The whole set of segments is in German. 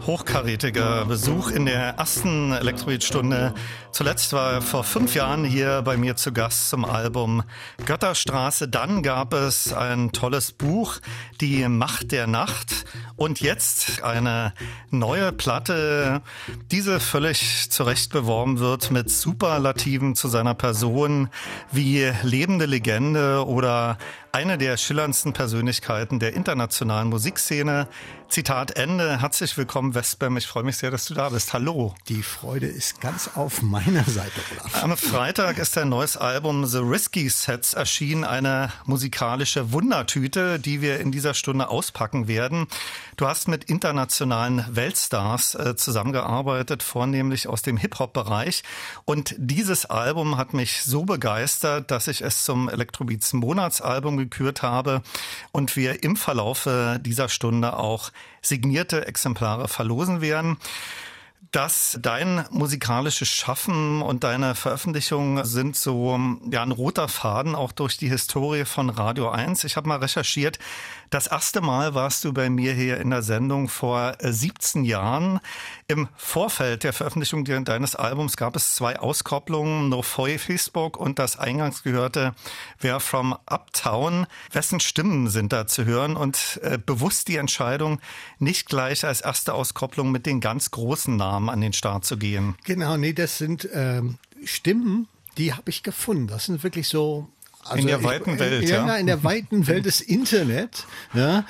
Hochkarätiger Besuch in der ersten Elektrobeat-Stunde. Zuletzt war er vor 5 Jahren hier bei mir zu Gast zum Album Götterstraße. Dann gab es ein tolles Buch, Die Macht der Nacht. Und jetzt eine neue Platte, diese völlig zurecht beworben wird mit Superlativen zu seiner Person wie lebende Legende oder eine der schillerndsten Persönlichkeiten der internationalen Musikszene. Zitat Ende. Herzlich willkommen, Westbam. Ich freue mich sehr, dass du da bist. Hallo. Die Freude ist ganz auf meiner Seite, Olaf. Am Freitag ist dein neues Album The Risky Sets erschienen. Eine musikalische Wundertüte, die wir in dieser Stunde auspacken werden. Du hast mit internationalen Weltstars zusammengearbeitet, vornehmlich aus dem Hip-Hop-Bereich. Und dieses Album hat mich so begeistert, dass ich es zum Electrobeats Monatsalbum gekürt habe und wir im Verlaufe dieser Stunde auch signierte Exemplare verlosen werden. Dass dein musikalisches Schaffen und deine Veröffentlichungen sind so ein roter Faden auch durch die Historie von Radio 1. Ich habe mal recherchiert. Das erste Mal warst du bei mir hier in der Sendung vor 17 Jahren. Im Vorfeld der Veröffentlichung deines Albums gab es 2 Auskopplungen, No Foy Facebook und das eingangs gehörte We're from Uptown. Wessen Stimmen sind da zu hören? Und bewusst die Entscheidung, nicht gleich als erste Auskopplung mit den ganz großen Namen an den Start zu gehen. Genau, nee, das sind Stimmen, die habe ich gefunden. Das sind wirklich so... Also in der weiten Welt, ja. In der weiten Welt des Internet. Ja,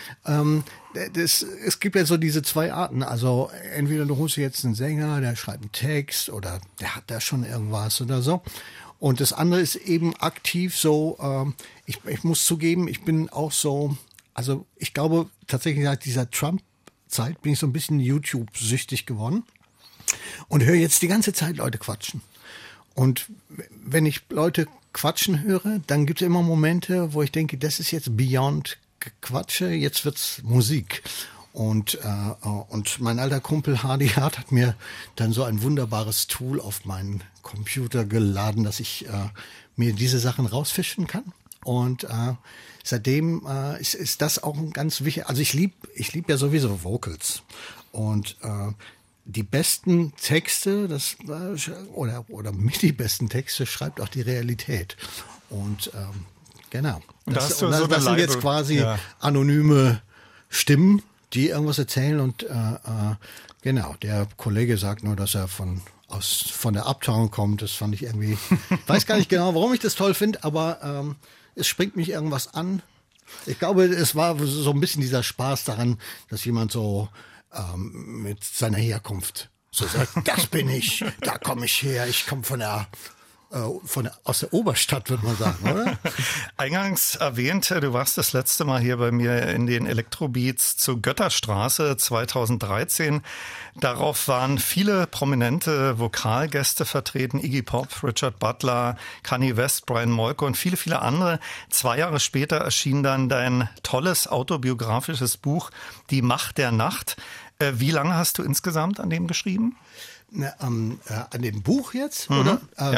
es gibt ja so diese 2 Arten. Also entweder du holst jetzt einen Sänger, der schreibt einen Text oder der hat da schon irgendwas oder so. Und das andere ist eben aktiv so, ich muss zugeben, ich bin auch so, also ich glaube tatsächlich seit dieser Trump-Zeit bin ich so ein bisschen YouTube-süchtig geworden und höre jetzt die ganze Zeit Leute quatschen. Und wenn ich Leute quatschen höre, dann gibt es immer Momente, wo ich denke, das ist jetzt beyond Quatsche, jetzt wird's Musik. Und mein alter Kumpel Hardy Hart hat mir dann so ein wunderbares Tool auf meinen Computer geladen, dass ich mir diese Sachen rausfischen kann. Und seitdem ist das auch ein ganz wichtig. Also ich lieb ja sowieso Vocals. Und die besten Texte, oder mit die besten Texte schreibt auch die Realität. Und genau. Das sind jetzt quasi anonyme Stimmen, die irgendwas erzählen. Und genau, der Kollege sagt nur, dass er von der Uptown kommt. Das fand ich irgendwie, weiß gar nicht genau, warum ich das toll finde, aber es springt mich irgendwas an. Ich glaube, es war so ein bisschen dieser Spaß daran, dass jemand so mit seiner Herkunft so sagt, das bin ich, da komme ich her, ich komme aus der Oberstadt, würde man sagen, oder? Eingangs erwähnt, du warst das letzte Mal hier bei mir in den Electrobeats zu Götterstraße 2013. Darauf waren viele prominente Vokalgäste vertreten, Iggy Pop, Richard Butler, Kanye West, Brian Molko und viele, viele andere. 2 Jahre später erschien dann dein tolles autobiografisches Buch Die Macht der Nacht. Wie lange hast du insgesamt an dem geschrieben? An dem Buch jetzt? Oder?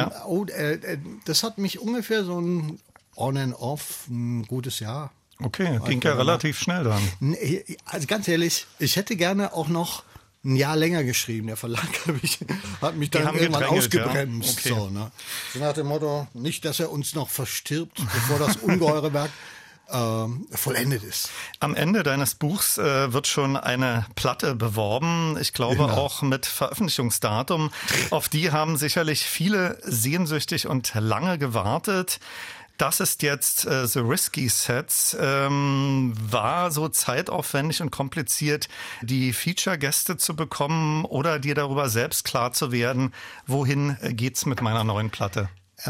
Das hat mich ungefähr so ein On and Off, ein gutes Jahr. Okay, ging ja relativ schnell dann. Also ganz ehrlich, ich hätte gerne auch noch ein Jahr länger geschrieben. Der Verlag hat mich dann irgendwann ausgebremst. Ja? Okay. So, ne? So nach dem Motto, nicht, dass er uns noch verstirbt, bevor das ungeheure Werk vollendet ist. Am Ende deines Buchs wird schon eine Platte beworben. Ich glaube auch mit Veröffentlichungsdatum. Auf die haben sicherlich viele sehnsüchtig und lange gewartet. Das ist jetzt The Risky Sets. War so zeitaufwendig und kompliziert, die Feature-Gäste zu bekommen oder dir darüber selbst klar zu werden, wohin geht's mit meiner neuen Platte?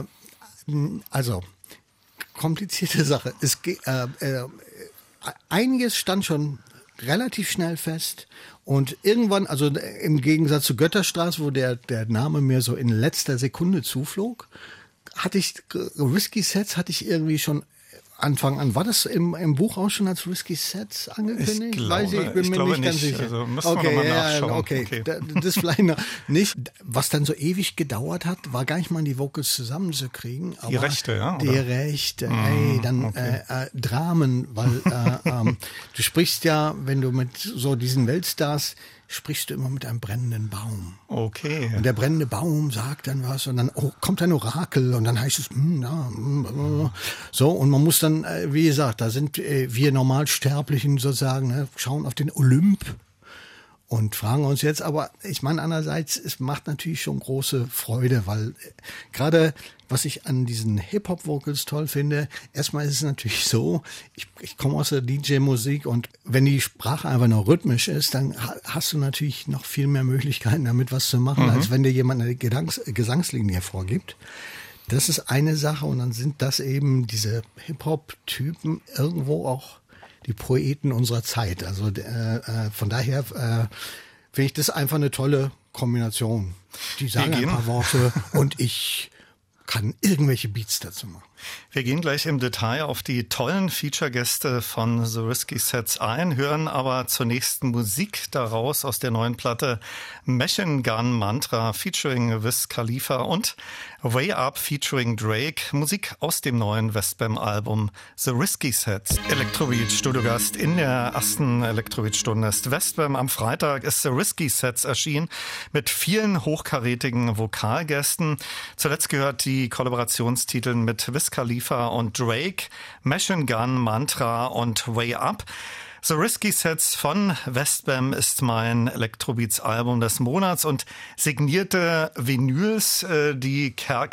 Also komplizierte Sache. Einiges stand schon relativ schnell fest und irgendwann, also im Gegensatz zu Götterstraße, wo der Name mir so in letzter Sekunde zuflog, Risky Sets hatte ich irgendwie schon Anfang an. War das im Buch auch schon als Risky Sets angekündigt? Ich bin mir nicht ganz sicher. Also müssen wir nochmal nachschauen. Okay. Das vielleicht noch nicht. Was dann so ewig gedauert hat, war gar nicht mal die Vocals zusammenzukriegen. Aber die Rechte, ja? Die Rechte, Dramen, weil du sprichst ja, wenn du mit so diesen Weltstars sprichst du immer mit einem brennenden Baum. Okay. Und der brennende Baum sagt dann was und dann kommt ein Orakel und dann heißt es, so, und man muss dann, wie gesagt, da sind wir Normalsterblichen sozusagen, ne, schauen auf den Olymp und fragen uns jetzt, aber ich meine andererseits, es macht natürlich schon große Freude, weil gerade was ich an diesen Hip-Hop-Vocals toll finde, erstmal ist es natürlich so, ich komme aus der DJ-Musik und wenn die Sprache einfach nur rhythmisch ist, dann hast du natürlich noch viel mehr Möglichkeiten, damit was zu machen, als wenn dir jemand eine Gesangslinie vorgibt. Das ist eine Sache und dann sind das eben diese Hip-Hop-Typen irgendwo auch die Poeten unserer Zeit. Also von daher finde ich das einfach eine tolle Kombination. Die sagen ein paar Worte und ich kann irgendwelche Beats dazu machen. Wir gehen gleich im Detail auf die tollen Feature-Gäste von The Risky Sets ein, hören aber zunächst Musik daraus aus der neuen Platte Machine Gun Mantra featuring Wiz Khalifa und Way Up featuring Drake. Musik aus dem neuen Westbam-Album The Risky Sets. Elektrobeat-Studiogast in der ersten Elektrobeat-Stunde ist Westbam. Am Freitag ist The Risky Sets erschienen mit vielen hochkarätigen Vokalgästen. Zuletzt gehört die Kollaborationstitel mit Wiz Khalifa und Drake, Machine Gun, Mantra und Way Up. The Risky Sets von Westbam ist mein Electrobeats-Album des Monats und signierte Vinyls, die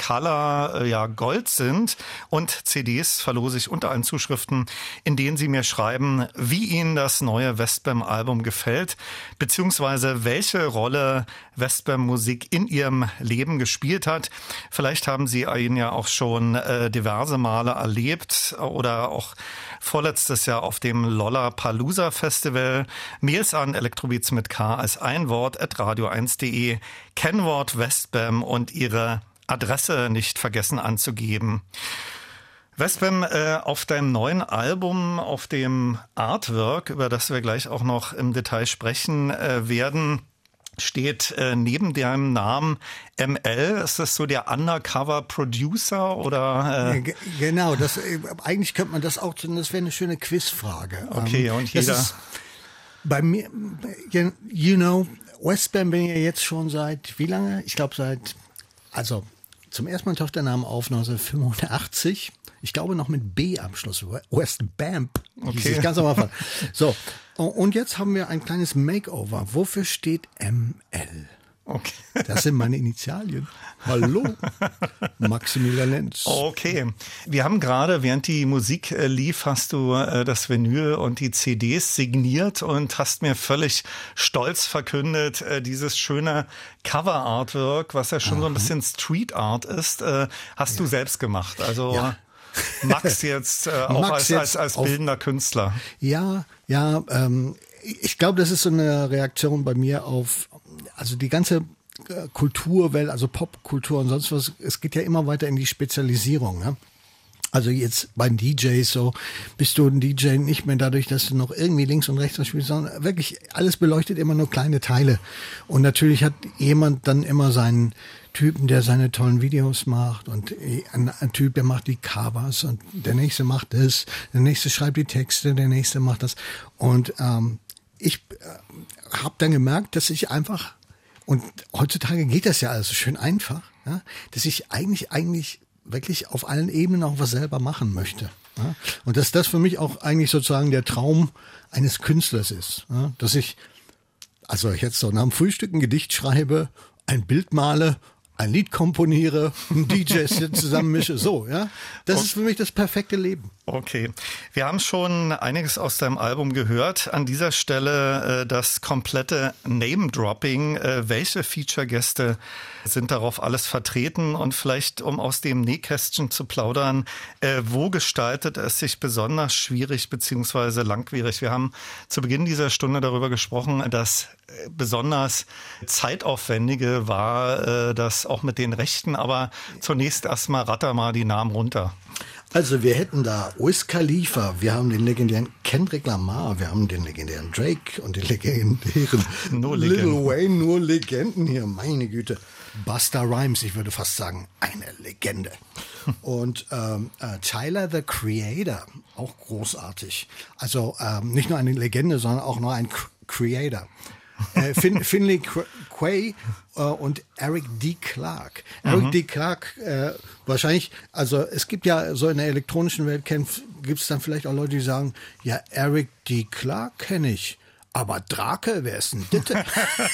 Color Gold sind, und CDs verlose ich unter allen Zuschriften, in denen Sie mir schreiben, wie Ihnen das neue Westbam-Album gefällt, beziehungsweise welche Rolle Westbam-Musik in Ihrem Leben gespielt hat. Vielleicht haben Sie ihn ja auch schon diverse Male erlebt oder auch vorletztes Jahr auf dem Lollapalooza Festival. Mails an Elektrobeats mit K als ein Wort @radio1.de, Kennwort Westbam und Ihre Adresse nicht vergessen anzugeben. Westbam, auf deinem neuen Album, auf dem Artwork, über das wir gleich auch noch im Detail sprechen werden, steht neben deinem Namen ML. Ist das so der Undercover-Producer oder? Genau, eigentlich könnte man das auch, das wäre eine schöne Quizfrage. Okay, und jeder... Bei mir, Westbam bin ich ja jetzt schon seit, wie lange? Ich glaube zum ersten Mal taucht der Name auf 1985. Ich glaube noch mit B am Schluss. Westbam. Okay. Ganz am Anfang. So. Und jetzt haben wir ein kleines Makeover. Wofür steht ML? Okay. Das sind meine Initialien. Hallo, Maximilian Lenz. Okay. Wir haben gerade, während die Musik lief, hast du das Vinyl und die CDs signiert und hast mir völlig stolz verkündet, dieses schöne Cover-Artwork, was ja schon so ein bisschen Street Art ist, hast du selbst gemacht. Also Max jetzt auch als bildender Künstler. Ja, ich glaube, das ist so eine Reaktion bei mir auf, also die ganze Kulturwelt, also Popkultur und sonst was, es geht ja immer weiter in die Spezialisierung, ne? Also jetzt bei den DJs so, bist du ein DJ nicht mehr dadurch, dass du noch irgendwie links und rechts was spielst, sondern wirklich alles beleuchtet immer nur kleine Teile. Und natürlich hat jemand dann immer seinen Typen, der seine tollen Videos macht und ein Typ, der macht die Covers und der nächste macht das, der nächste schreibt die Texte, der nächste macht das. Und ich habe dann gemerkt, dass ich einfach, und heutzutage geht das ja alles so schön einfach, ja, dass ich eigentlich wirklich auf allen Ebenen auch was selber machen möchte. Ja? Und dass das für mich auch eigentlich sozusagen der Traum eines Künstlers ist. Ja? Dass ich jetzt so nach dem Frühstück ein Gedicht schreibe, ein Bild male, ein Lied komponiere, ein DJ-Set zusammenmische, so, ja. Das ist für mich das perfekte Leben. Okay. Wir haben schon einiges aus deinem Album gehört. An dieser Stelle das komplette Name-Dropping. Welche Feature-Gäste sind darauf alles vertreten? Und vielleicht, um aus dem Nähkästchen zu plaudern, wo gestaltet es sich besonders schwierig bzw. langwierig? Wir haben zu Beginn dieser Stunde darüber gesprochen, dass besonders zeitaufwendige war das auch mit den Rechten. Aber zunächst erstmal ratter mal die Namen runter. Also wir hätten da Wiz Khalifa, wir haben den legendären Kendrick Lamar, wir haben den legendären Drake und den legendären Lil Wayne, nur Legenden hier, meine Güte. Busta Rhymes, ich würde fast sagen, eine Legende. Und Tyler, the Creator, auch großartig. Also nicht nur eine Legende, sondern auch noch ein Creator. Finlay Quay und Eric D. Clark. Eric D. Clark, wahrscheinlich, also es gibt ja so in der elektronischen Welt, gibt es dann vielleicht auch Leute, die sagen, ja, Eric D. Clark kenne ich. Aber Drake, wer ist denn das?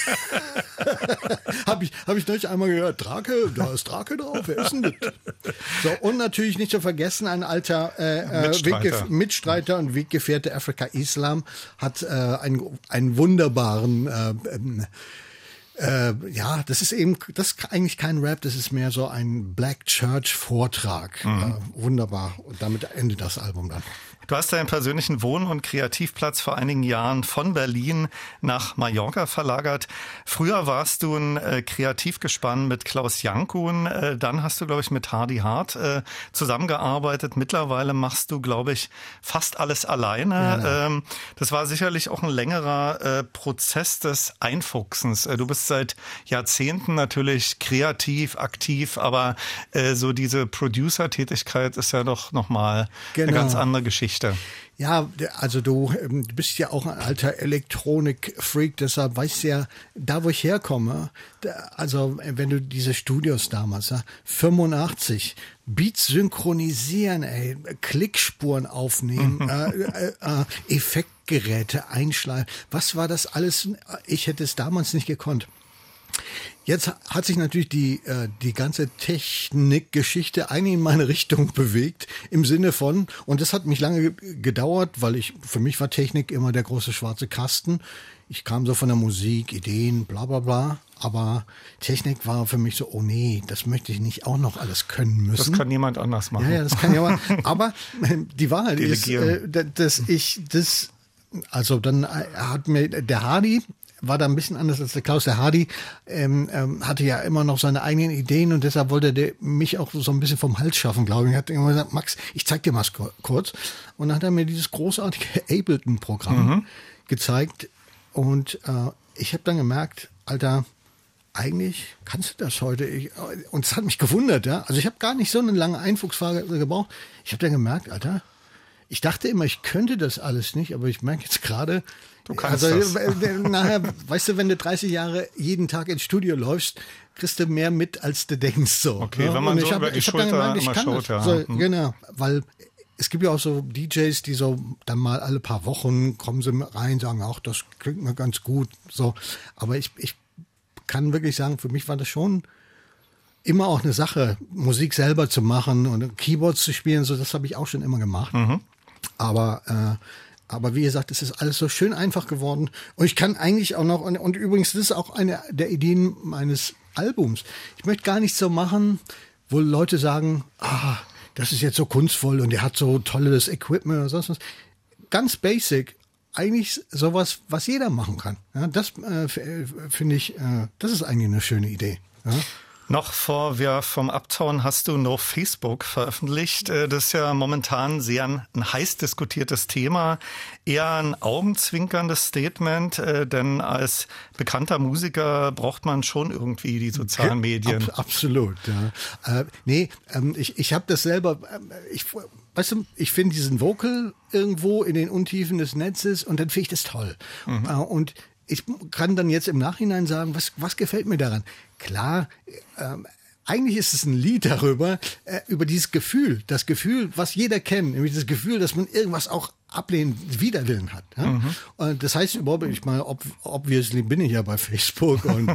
Hab ich neulich einmal gehört, Drake, da ist Drake drauf, wer ist denn das? So, und natürlich nicht zu vergessen, ein alter Mitstreiter und Weggefährte Afrika Islam hat einen wunderbaren das ist eigentlich kein Rap, das ist mehr so ein Black Church Vortrag. Wunderbar. Und damit endet das Album dann. Du hast deinen persönlichen Wohn- und Kreativplatz vor einigen Jahren von Berlin nach Mallorca verlagert. Früher warst du ein Kreativgespann mit Klaus Jankun. Dann hast du, glaube ich, mit Hardy Hart zusammengearbeitet. Mittlerweile machst du, glaube ich, fast alles alleine. Ja. Das war sicherlich auch ein längerer Prozess des Einfuchsens. Du bist seit Jahrzehnten natürlich kreativ, aktiv, aber so diese Producer-Tätigkeit ist ja doch nochmal eine ganz andere Geschichte. Ja, also du bist ja auch ein alter Elektronik-Freak, deshalb weißt du ja, da wo ich herkomme, also wenn du diese Studios damals, 85, Beats synchronisieren, Klickspuren aufnehmen, Effektgeräte einschleifen, was war das alles? Ich hätte es damals nicht gekonnt. Jetzt hat sich natürlich die ganze Technikgeschichte eigentlich in meine Richtung bewegt, im Sinne von, und das hat mich lange gedauert, weil für mich war Technik immer der große schwarze Kasten. Ich kam so von der Musik, Ideen, bla bla bla, aber Technik war für mich so, oh nee, das möchte ich nicht auch noch alles können müssen. Das kann jemand anders machen. Ja, das kann ja aber die Wahrheit ist, dann hat mir der Hardy, war da ein bisschen anders als der Klaus. Der Hardy hatte ja immer noch seine eigenen Ideen und deshalb wollte der mich auch so ein bisschen vom Hals schaffen, glaube ich. Er hat immer gesagt, Max, ich zeig dir mal kurz. Und dann hat er mir dieses großartige Ableton-Programm gezeigt und ich habe dann gemerkt, Alter, eigentlich kannst du das heute. Und es hat mich gewundert, ja. Also ich habe gar nicht so eine lange Einfuchsphase gebraucht. Ich habe dann gemerkt, Alter, ich dachte immer, ich könnte das alles nicht, aber ich merke jetzt gerade, du kannst das. Nachher, weißt du, wenn du 30 Jahre jeden Tag ins Studio läufst, kriegst du mehr mit, als du denkst. So. Okay, ja? wenn man so über die Schulter immer schaut, ja. So, genau, weil es gibt ja auch so DJs, die so dann mal alle paar Wochen kommen sie rein, sagen, ach, das klingt mir ganz gut. So, aber ich kann wirklich sagen, für mich war das schon immer auch eine Sache, Musik selber zu machen und Keyboards zu spielen, so das habe ich auch schon immer gemacht. Aber wie gesagt, es ist alles so schön einfach geworden. Und ich kann eigentlich auch noch, und übrigens, das ist auch eine der Ideen meines Albums. Ich möchte gar nichts so machen, wo Leute sagen, das ist jetzt so kunstvoll und der hat so tolles Equipment oder sonst was. Ganz basic. Eigentlich sowas, was jeder machen kann. Ja, das finde ich, das ist eigentlich eine schöne Idee. Ja? Noch vor wir vom Uptown hast du No Facebook veröffentlicht. Das ist ja momentan sehr ein heiß diskutiertes Thema. Eher ein augenzwinkerndes Statement, denn als bekannter Musiker braucht man schon irgendwie die sozialen Medien. Absolut, ja. Ich habe das selber, weißt du, ich finde diesen Vocal irgendwo in den Untiefen des Netzes und dann finde ich das toll. Und ich kann dann jetzt im Nachhinein sagen, was gefällt mir daran? Klar, eigentlich ist es ein Lied darüber, über dieses Gefühl, das Gefühl, was jeder kennt, nämlich das Gefühl, dass man irgendwas auch ablehnen, Widerwillen hat. Ja? Und das heißt überhaupt, ich meine, obviously bin ich ja bei Facebook und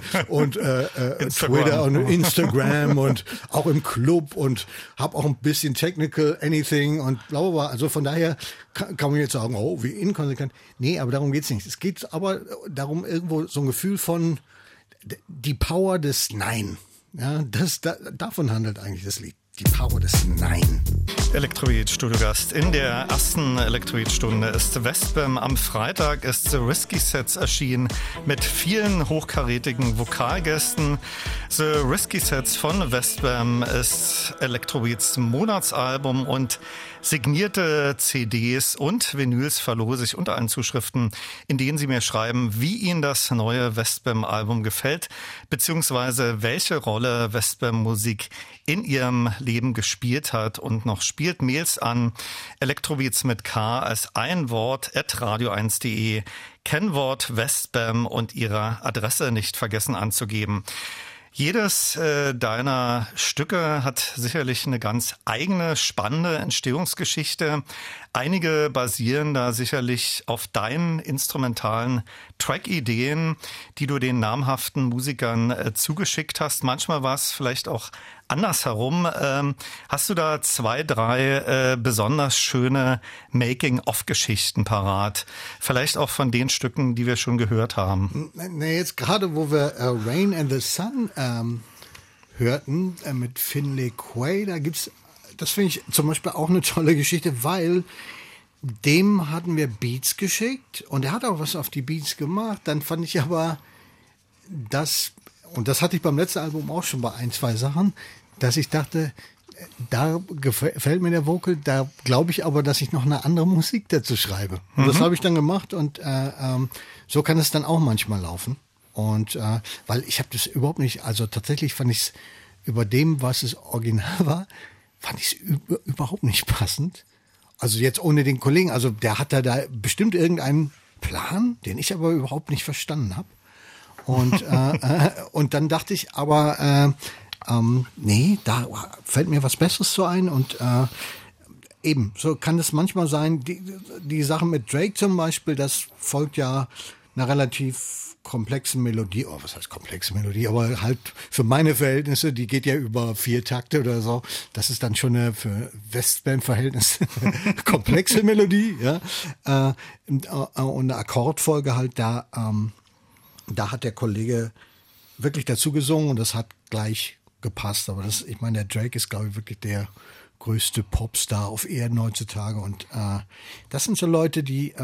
Twitter und Instagram und auch im Club und habe auch ein bisschen Technical Anything und bla bla bla. Also von daher kann man jetzt sagen, oh, wie inkonsequent. Nee, aber darum geht's nicht. Es geht aber darum, irgendwo so ein Gefühl von die Power des Nein. Ja, davon handelt eigentlich das Lied. Die Power des Nein. Elektroid-Studiogast. In der ersten Elektroid-Stunde ist Westbam. Am Freitag ist The Risky Sets erschienen mit vielen hochkarätigen Vokalgästen. The Risky Sets von Westbam ist Elektroids Monatsalbum und signierte CDs und Vinyls verlose ich unter allen Zuschriften, in denen Sie mir schreiben, wie Ihnen das neue Westbam-Album gefällt, beziehungsweise welche Rolle Westbam-Musik in Ihrem Leben gespielt hat und noch spielt. spielt Mails an Elektrobeats mit K als ein Wort @radio1.de, Kennwort Westbam und Ihre Adresse nicht vergessen anzugeben. Jedes deiner Stücke hat sicherlich eine ganz eigene, spannende Entstehungsgeschichte. Einige basieren da sicherlich auf deinen instrumentalen Track-Ideen, die du den namhaften Musikern zugeschickt hast. Manchmal war es vielleicht auch andersherum. Hast du da 2, 3 besonders schöne Making-of-Geschichten parat? Vielleicht auch von den Stücken, die wir schon gehört haben. Nee, jetzt gerade, wo wir Rain and the Sun hörten mit Finlay Quay, da gibt's, das finde ich zum Beispiel auch eine tolle Geschichte, weil dem hatten wir Beats geschickt und er hat auch was auf die Beats gemacht. Dann fand ich aber und das hatte ich beim letzten Album auch schon bei 1, 2 Sachen, dass ich dachte, da gefällt mir der Vocal, da glaube ich aber, dass ich noch eine andere Musik dazu schreibe. Und das habe ich dann gemacht und so kann es dann auch manchmal laufen. Und weil ich habe das überhaupt nicht, also tatsächlich fand ich es über dem, was es original war, fand ich es überhaupt nicht passend. Also jetzt ohne den Kollegen, also der hat da bestimmt irgendeinen Plan, den ich aber überhaupt nicht verstanden habe. Und dann dachte ich, aber nee, da fällt mir was Besseres so ein und eben, so kann es manchmal sein, die Sache mit Drake zum Beispiel, das folgt ja einer relativ komplexen Melodie, was heißt komplexe Melodie, aber halt für meine Verhältnisse, die geht ja über 4 Takte oder so, das ist dann schon eine für Westband-Verhältnisse komplexe Melodie, ja, und eine Akkordfolge halt da hat der Kollege wirklich dazu gesungen und das hat gleich gepasst. Aber ich meine, der Drake ist, glaube ich, wirklich der größte Popstar auf Erden heutzutage. Und das sind so Leute, die,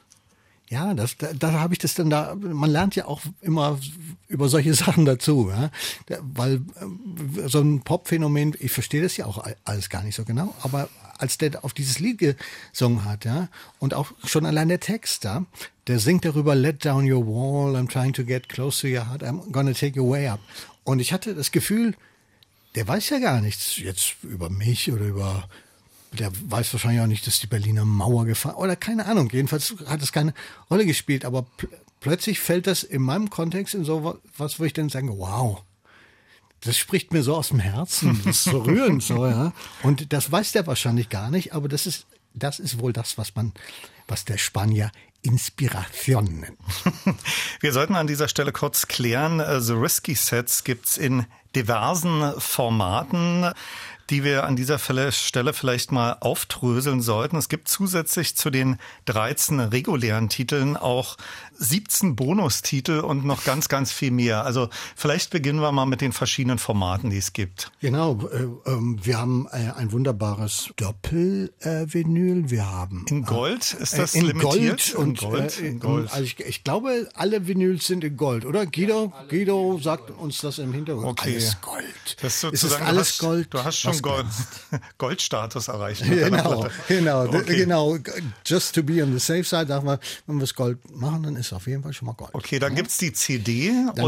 ja, da habe ich das dann da, man lernt ja auch immer über solche Sachen dazu, ja? Weil so ein Popphänomen, ich verstehe das ja auch alles gar nicht so genau, aber als der auf dieses Lied gesungen hat, ja, und auch schon allein der Text da, der singt darüber, let down your wall, I'm trying to get close to your heart, I'm gonna take you way up. Und ich hatte das Gefühl, der weiß ja gar nichts jetzt über mich oder der weiß wahrscheinlich auch nicht, dass die Berliner Mauer gefallen, oder keine Ahnung, jedenfalls hat es keine Rolle gespielt, aber plötzlich fällt das in meinem Kontext in so was, wo ich dann sage, wow, das spricht mir so aus dem Herzen, das ist so rührend, so, ja. Und das weiß der wahrscheinlich gar nicht, aber das ist wohl das, was der Spanier Inspiration nennt. Wir sollten an dieser Stelle kurz klären, The Risky Sets gibt's in diversen Formaten, die wir an dieser Stelle vielleicht mal aufdröseln sollten. Es gibt zusätzlich zu den 13 regulären Titeln auch 17 Bonustitel und noch ganz, ganz viel mehr. Also vielleicht beginnen wir mal mit den verschiedenen Formaten, die es gibt. Genau, wir haben ein wunderbares Doppel-Vinyl. Wir haben in Gold, ist das in limitiert? Gold in Gold. Also ich glaube, alle Vinyls sind in Gold, oder? Guido sagt uns das im Hintergrund. Okay. Alles Gold. Das ist sozusagen, alles Gold. Du hast schon Goldstatus erreicht. Genau. Okay. Genau. Just to be on the safe side, sagen wir, wenn wir es Gold machen, dann ist auf jeden Fall schon mal Gold. Okay, dann gibt's die CD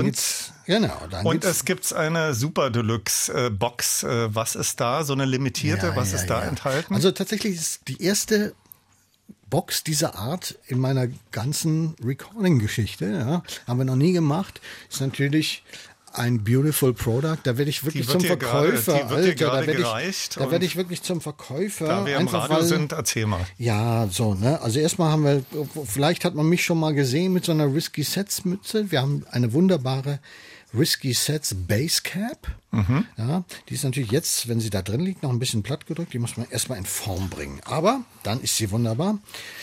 und es gibt eine Super Deluxe Box. Was ist da? So eine limitierte, was ist da enthalten? Also tatsächlich ist die erste Box dieser Art in meiner ganzen Recording-Geschichte, ja, haben wir noch nie gemacht, ist natürlich ein beautiful product. Da werde ich wirklich zum Verkäufer. Da werde ich wirklich zum Verkäufer. Da wir im Radio sind, erzähl mal. Ja, so, ne. Also erstmal haben wir, vielleicht hat man mich schon mal gesehen mit so einer Risky Sets Mütze. Wir haben eine wunderbare Risky Sets Basecap. Ja, die ist natürlich jetzt, wenn sie da drin liegt, noch ein bisschen platt gedrückt. Die muss man erstmal in Form bringen. Aber dann ist sie wunderbar.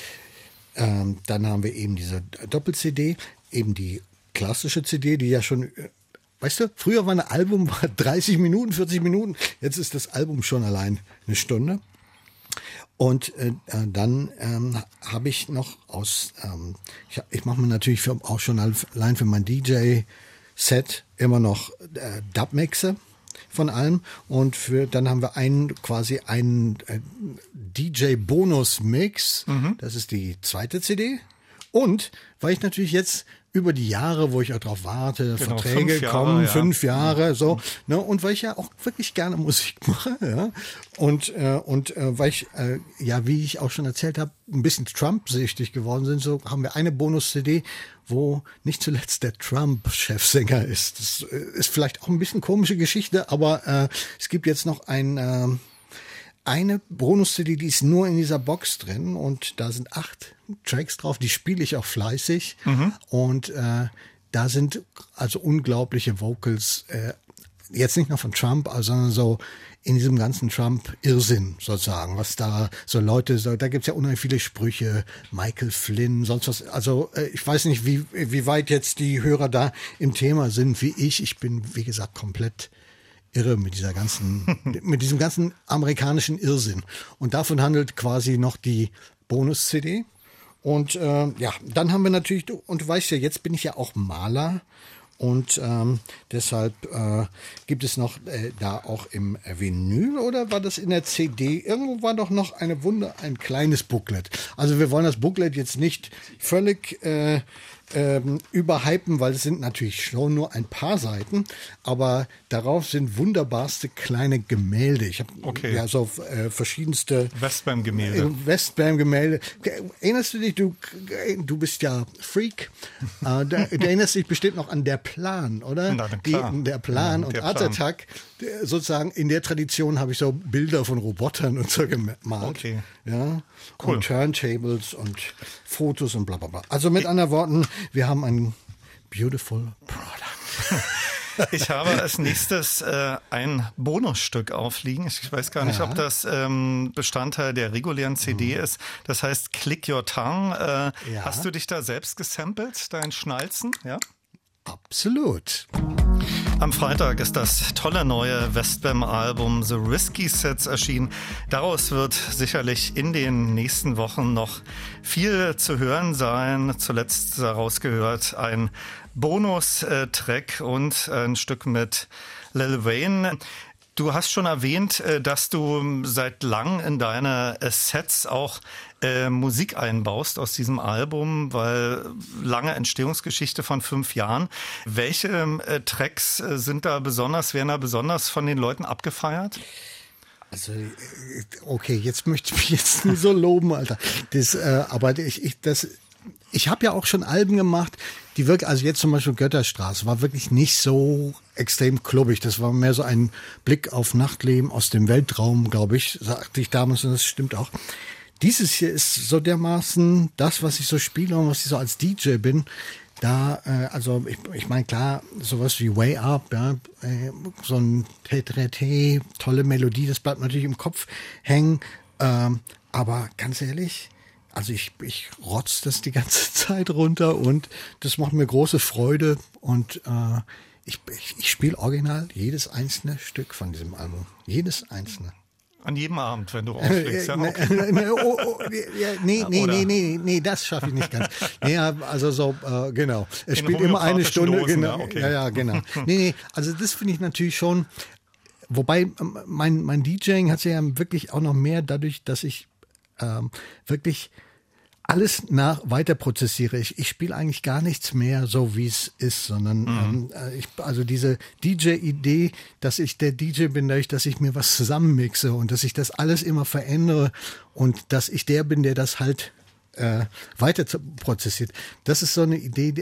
Dann haben wir eben diese Doppel-CD, eben die klassische CD, die ja schon, weißt du, früher war ein Album 30 Minuten, 40 Minuten. Jetzt ist das Album schon allein eine Stunde. Und dann habe ich noch ich mache mir natürlich auch schon allein für mein DJ-Set immer noch Dubmixe von allem. Und dann haben wir einen DJ-Bonus-Mix. Das ist die zweite CD. Und weil ich natürlich jetzt über die Jahre, wo ich auch drauf warte, Genau, Verträge 5 Jahre, kommen, ja. 5 Jahre, so, ne, und weil ich ja auch wirklich gerne Musik mache, ja, und weil ich, ja, wie ich auch schon erzählt habe, ein bisschen Trump-süchtig geworden sind, so haben wir eine Bonus-CD, wo nicht zuletzt der Trump Chefsänger ist. Das ist vielleicht auch ein bisschen komische Geschichte, aber es gibt jetzt noch eine Bonus-CD, die ist nur in dieser Box drin und da sind 8 Tracks drauf, die spiele ich auch fleißig und da sind also unglaubliche Vocals, jetzt nicht nur von Trump, sondern so in diesem ganzen Trump-Irrsinn sozusagen, was da so Leute, da gibt's ja unheimlich viele Sprüche, Michael Flynn, sonst was, also ich weiß nicht, wie weit jetzt die Hörer da im Thema sind wie ich. Ich bin, wie gesagt, komplett irre mit diesem ganzen amerikanischen Irrsinn. Und davon handelt quasi noch die Bonus-CD. Und ja, dann haben wir natürlich, und du weißt ja, jetzt bin ich ja auch Maler. Und deshalb gibt es noch da auch im Vinyl, oder war das in der CD? Irgendwo war doch noch ein kleines Booklet. Also wir wollen das Booklet jetzt nicht völlig überhypen, weil es sind natürlich schon nur ein paar Seiten, aber darauf sind wunderbarste kleine Gemälde. Ich habe ja so verschiedenste Westbam-Gemälde. Erinnerst du dich, du bist ja Freak, du erinnerst dich bestimmt noch an Der Plan, oder? Na, klar. Der Plan und Art Attack. Sozusagen in der Tradition habe ich so Bilder von Robotern und so gemalt. Okay. Ja, cool. Und Turntables und Fotos und bla bla bla. Also mit anderen Worten, wir haben ein beautiful product. Ich habe als nächstes ein Bonusstück aufliegen. Ich weiß gar nicht, ob das Bestandteil der regulären CD ist. Das heißt Click Your Tongue. Hast du dich da selbst gesampelt, dein Schnalzen? Ja? Absolut. Am Freitag ist das tolle neue Westbam-Album The Risky Sets erschienen. Daraus wird sicherlich in den nächsten Wochen noch viel zu hören sein. Zuletzt daraus gehört ein Bonus-Track und ein Stück mit Lil Wayne. Du hast schon erwähnt, dass du seit langem in deine Sets auch Musik einbaust aus diesem Album, weil lange Entstehungsgeschichte von 5 Jahren. Welche Tracks werden da besonders von den Leuten abgefeiert? Also, okay, jetzt möchte ich mich jetzt nie so loben, Alter. Aber ich habe ja auch schon Alben gemacht, die wirklich, also jetzt zum Beispiel Götterstraße, war wirklich nicht so extrem klubbig. Das war mehr so ein Blick auf Nachtleben aus dem Weltraum, glaube ich, sagte ich damals, und das stimmt auch. Dieses hier ist so dermaßen das, was ich so spiele und was ich so als DJ bin. Da, also ich meine, klar, sowas wie Way Up, ja, so ein T-T-T, tolle Melodie, das bleibt natürlich im Kopf hängen. Aber ganz ehrlich, also ich rotz das die ganze Zeit runter und das macht mir große Freude und ich spiele original jedes einzelne Stück von diesem Album. Jedes einzelne. An jedem Abend, wenn du auflegst, ja? Okay. Nee, das schaffe ich nicht ganz. Nee, also so, genau. Es spielt immer eine Stunde, Dosen, genau. ja, okay. Ja, genau. Nee, also das finde ich natürlich schon, wobei mein DJing hat sich ja wirklich auch noch mehr dadurch, dass ich wirklich alles weiter prozessiere. Ich spiele eigentlich gar nichts mehr so, wie es ist, sondern also diese DJ-Idee, dass ich der DJ bin, dadurch, dass ich mir was zusammenmixe und dass ich das alles immer verändere und dass ich der bin, der das halt weiter prozessiert. Das ist so eine Idee,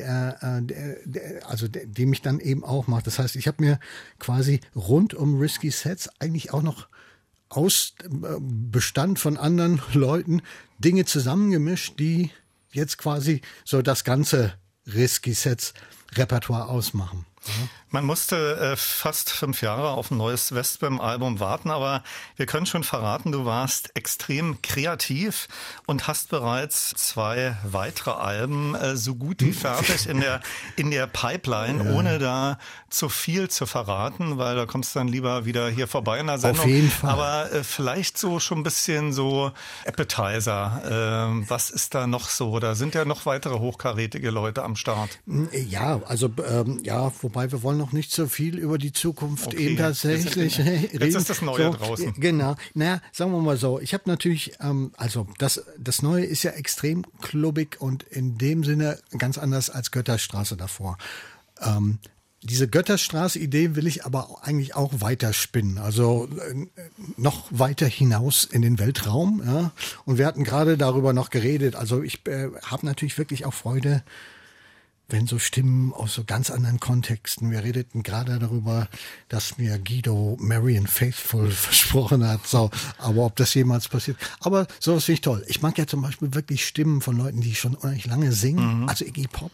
die mich dann eben auch macht. Das heißt, ich habe mir quasi rund um Risky Sets eigentlich auch noch aus Bestand von anderen Leuten Dinge zusammengemischt, die jetzt quasi so das ganze Risky Sets Repertoire ausmachen. Ja. Man musste fast 5 Jahre auf ein neues Westbam-Album warten, aber wir können schon verraten, du warst extrem kreativ und hast bereits 2 weitere Alben so gut wie fertig in der Pipeline, ohne da zu viel zu verraten, weil da kommst du dann lieber wieder hier vorbei in der Sendung. Auf jeden Fall. Aber vielleicht so schon ein bisschen so Appetizer. Was ist da noch so? Da sind ja noch weitere hochkarätige Leute am Start. Ja, also wobei wobei wir wollen noch nicht so viel über die Zukunft eben tatsächlich reden. Jetzt ist das Neue so, draußen. Genau. Naja, sagen wir mal so, ich habe natürlich, also das Neue ist ja extrem klubbig und in dem Sinne ganz anders als Götterstraße davor. Diese Götterstraße-Idee will ich aber eigentlich auch weiterspinnen, also noch weiter hinaus in den Weltraum. Ja? Und wir hatten gerade darüber noch geredet, also ich habe natürlich wirklich auch Freude, wenn so Stimmen aus so ganz anderen Kontexten. Wir redeten gerade darüber, dass mir Guido Marian Faithfull versprochen hat. So, aber ob das jemals passiert. Aber sowas finde ich toll. Ich mag ja zum Beispiel wirklich Stimmen von Leuten, die schon unheimlich lange singen. Also Iggy Pop.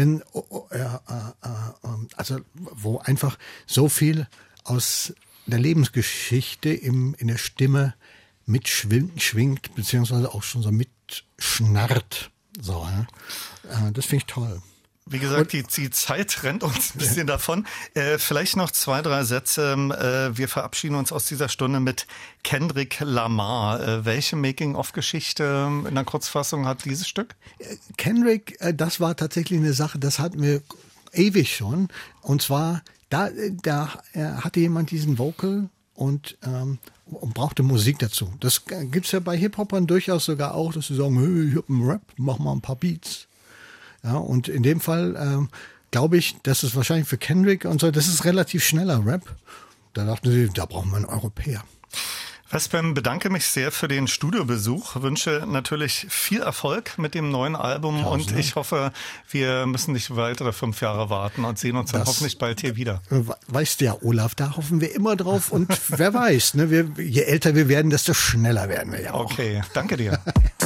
Also wo einfach so viel aus der Lebensgeschichte in der Stimme mitschwingt, beziehungsweise auch schon so mitschnarrt. So, ja? Das finde ich toll. Wie gesagt, die Zeit rennt uns ein bisschen davon. Vielleicht noch 2, 3 Sätze. Wir verabschieden uns aus dieser Stunde mit Kendrick Lamar. Welche Making-of-Geschichte in der Kurzfassung hat dieses Stück? Kendrick, das war tatsächlich eine Sache, das hatten wir ewig schon. Und zwar, da hatte jemand diesen Vocal und brauchte Musik dazu. Das gibt's ja bei Hip-Hopern durchaus sogar auch, dass sie sagen, hey, ich hab einen Rap, mach mal ein paar Beats. Ja, und in dem Fall glaube ich, das ist wahrscheinlich für Kendrick und so, das ist relativ schneller Rap. Da dachten sie, da brauchen wir einen Europäer. Westbam, bedanke mich sehr für den Studiobesuch, wünsche natürlich viel Erfolg mit dem neuen Album und ich hoffe, wir müssen nicht weitere 5 Jahre warten und sehen uns dann hoffentlich bald hier wieder. Weißt du ja, Olaf, da hoffen wir immer drauf und wer weiß, ne, je älter wir werden, desto schneller werden wir ja auch. Okay, danke dir.